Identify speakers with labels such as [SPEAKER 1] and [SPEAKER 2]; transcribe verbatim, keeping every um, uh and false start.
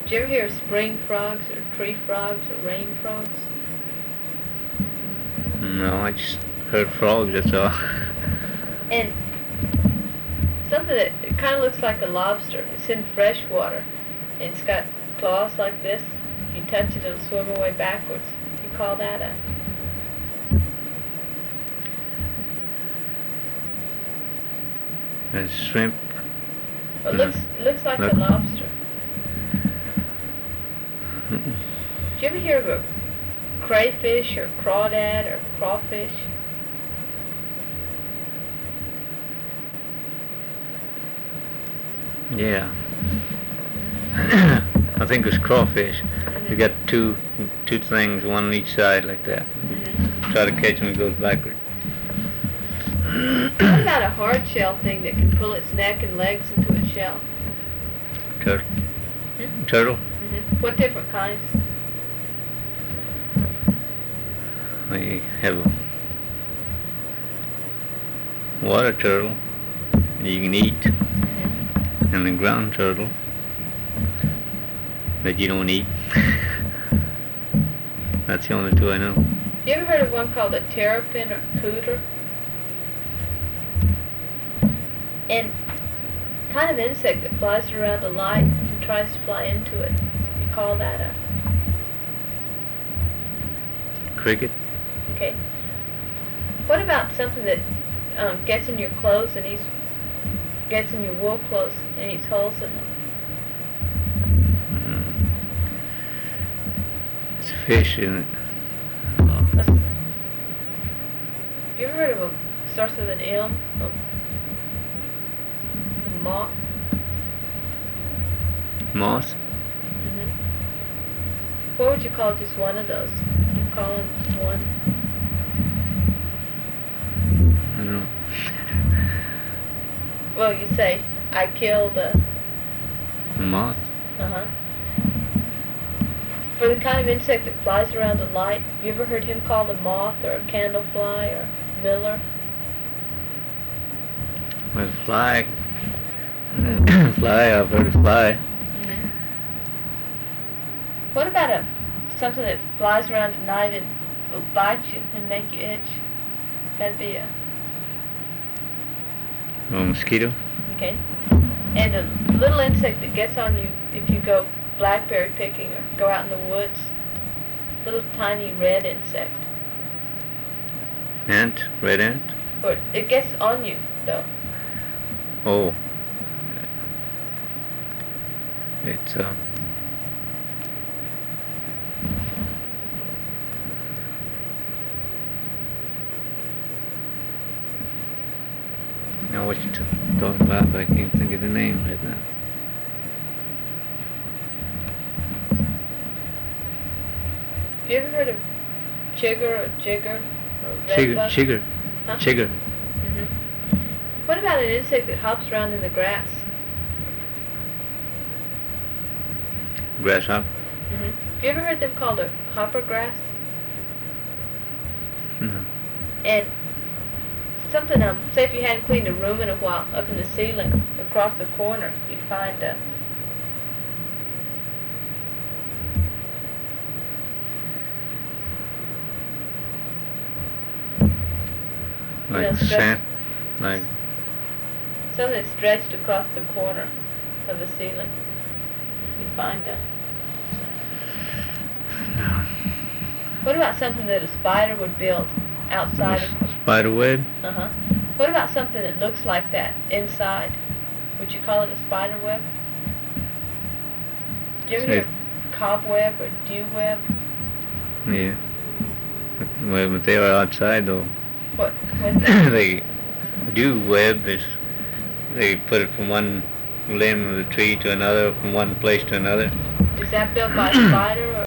[SPEAKER 1] Did you ever hear of spring frogs or tree frogs or rain frogs?
[SPEAKER 2] No, I just heard frogs, that's all.
[SPEAKER 1] And something that it kind of looks like a lobster. It's in fresh water. And it's got claws like this. If you touch it, it'll swim away backwards. You call that a...
[SPEAKER 2] A shrimp.
[SPEAKER 1] Well, it looks, it looks like
[SPEAKER 2] Look.
[SPEAKER 1] a lobster.
[SPEAKER 2] Mm-mm.
[SPEAKER 1] Did you ever hear of a crayfish or crawdad or crawfish?
[SPEAKER 2] Yeah. I think it's crawfish.
[SPEAKER 1] Mm-hmm.
[SPEAKER 2] You got two two things, one on each side like that.
[SPEAKER 1] Mm-hmm.
[SPEAKER 2] Try to catch him, it goes backward.
[SPEAKER 1] What about a hard shell thing that can pull its neck and legs into its shell?
[SPEAKER 2] Turtle.
[SPEAKER 1] Hmm?
[SPEAKER 2] Turtle?
[SPEAKER 1] Mm-hmm. What different kinds?
[SPEAKER 2] We have a water turtle that you can eat,
[SPEAKER 1] Mm-hmm.
[SPEAKER 2] and a ground turtle that you don't eat. That's the only two I know.
[SPEAKER 1] Have you ever heard of one called a terrapin or cooter? And kind of insect that flies around a light and tries to fly into it. You call that a...
[SPEAKER 2] Cricket?
[SPEAKER 1] Okay. What about something that um, gets in your clothes and eats, gets in your wool clothes and eats holes in them?
[SPEAKER 2] Mm. It's a fish, isn't it? Oh.
[SPEAKER 1] That's- Have you ever heard of a starts with an M? A, a moth?
[SPEAKER 2] Moss?
[SPEAKER 1] Mm-hmm. What would you call just one of those? You call them one?
[SPEAKER 2] I don't know.
[SPEAKER 1] Well, you say, I killed a...
[SPEAKER 2] A moth?
[SPEAKER 1] Uh-huh. For the kind of insect that flies around a light, you ever heard him called a moth or a candlefly or miller?
[SPEAKER 2] Well, fly. Fly, I've heard of fly.
[SPEAKER 1] Mm-hmm. What about a something that flies around at night and will bite you and make you itch? That'd be a...
[SPEAKER 2] Oh, mosquito?
[SPEAKER 1] Okay. And a little insect that gets on you if you go blackberry picking or go out in the woods. Little tiny red insect.
[SPEAKER 2] Ant? Red ant?
[SPEAKER 1] Or it gets on you, though.
[SPEAKER 2] Oh. It's, uh... I know what you're t- talking about, but I can't think of the name right now.
[SPEAKER 1] Have you ever heard of chigger or jigger or
[SPEAKER 2] Chigger,
[SPEAKER 1] redbug?
[SPEAKER 2] chigger,
[SPEAKER 1] Huh?
[SPEAKER 2] chigger.
[SPEAKER 1] hmm What about an insect that hops around in the grass?
[SPEAKER 2] Grasshopper?
[SPEAKER 1] hmm Have you ever heard them called a hopper grass?
[SPEAKER 2] No.
[SPEAKER 1] And something, um, say if you hadn't cleaned a room in a while, up in the ceiling, across the corner, you'd find a...
[SPEAKER 2] Like
[SPEAKER 1] know, stretch-
[SPEAKER 2] sand? Like,
[SPEAKER 1] something that's stretched across the corner of the ceiling. You'd find a...
[SPEAKER 2] no.
[SPEAKER 1] What about something that a spider would build outside of...
[SPEAKER 2] Spider web?
[SPEAKER 1] Uh-huh. What about something that looks like that inside? Would you call it a spider web? Do you ever hear
[SPEAKER 2] Say-
[SPEAKER 1] cobweb or dew web?
[SPEAKER 2] Yeah. Well, but they are outside though.
[SPEAKER 1] What? What's that?
[SPEAKER 2] They do web. Is they put it from one limb of the tree to another, from one place to another.
[SPEAKER 1] Is that built by a spider or